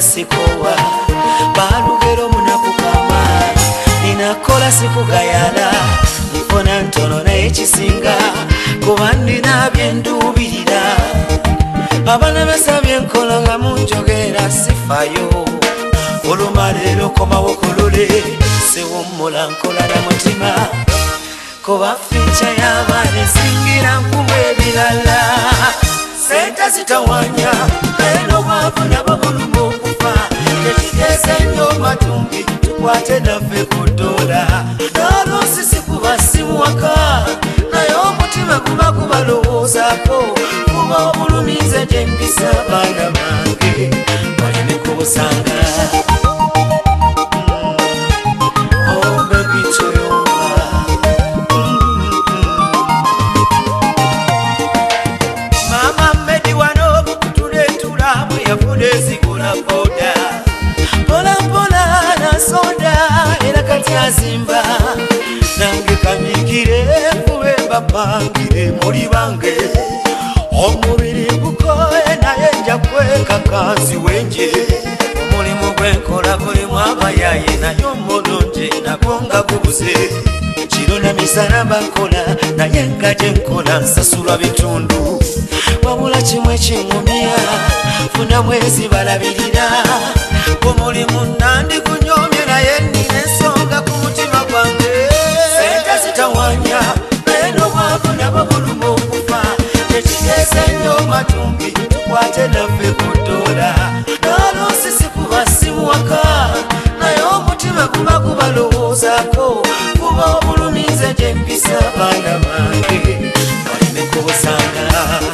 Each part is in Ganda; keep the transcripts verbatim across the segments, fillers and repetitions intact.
ninakola sikowa balugero munakukama ninakola sikugayala nfuna ntono naye kisinga kuba nina byendubirira abana besabye nkola nga munjogera sifayo olumalero komawo kolole sewummula nkola na mutima kuba ficha y'abaana esingira nkumu ebirala sente zitawanya eno bwavu nabo bulumu okufa tekiteeze nnyo matumbi tukwate naffe ku dola n'oluusi sikuba simuwaka naye omutima guba gubalowoozaako kuba obulumize gye mpisa abaana bange baleme kubusanga oh baby toyomba mama medi wano tuletula bwe yafuna ezigula boda pola pola na soda era kati azimba nange kamikire kuwe bapangire muri bange omubiri gukoye naye nja kweka kazi wenje omulimu gwenkola gulimu abayaye naye omulungi nagonga gubuze kiro na misana bankola naye nga gye nkola nsasula bitundu wabula kimwe kiŋumya funa mwezi balabirira omulimu nandi gunyomye naye nina ensonga ku mutima gwange sente zitawanya eno bwavu nabo bulumu okufa tekiteeze nnyo matumbi tukwate naffe ku dola n'oluusi sikuba simuwaka naye omutima guba gubalowoozaako kuba obulumize gye mpisa abaana bange baleme kubusanga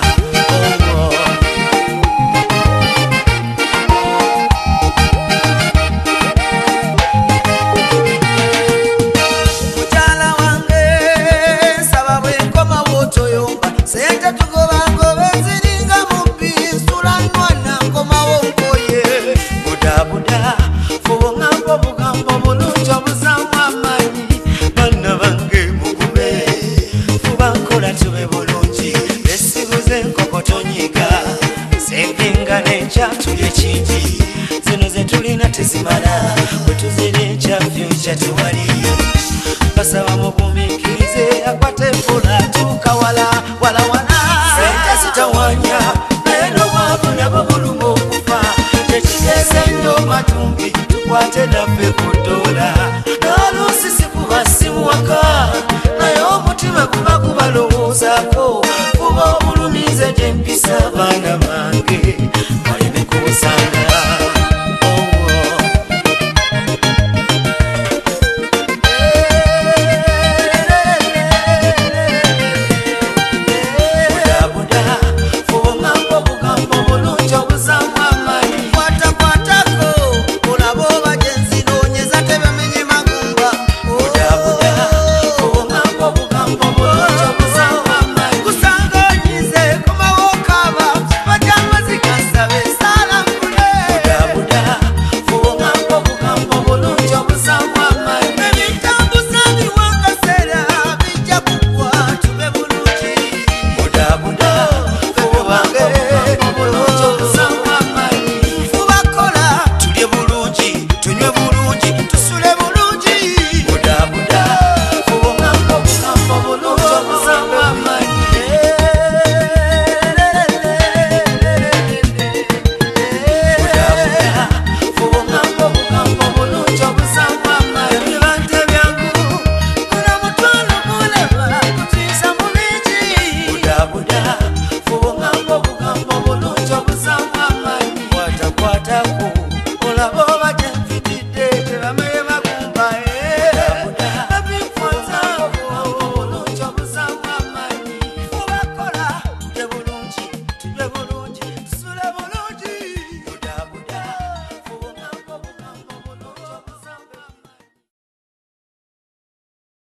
mukyala wange nsaba bwe nkomawo toyomba sente tugobangoba eziringa mubbi nsula nwana nkomawo nkoye budabuda fuba oŋŋamba obugambo bulungi obuzaamu amaanyi banna bange mugume fuba nkola tube bulungi esibuze enkoko tonyiga senvinga n'enkya tulye kingi zino ze tulina tezimala bwe tuzira enkya fyuca tewali basaba mugumiikirize akwate enfula tuuka wala wala wala sente zitawanya eno bwavu nabo bulumu okufa tekiteeze nnyo matumbi tukwate naffe ku dola n'oluusi sikuba simuwaka naye omutima guba gubalowoozaako kuba obulumize gye mpisa abaana bange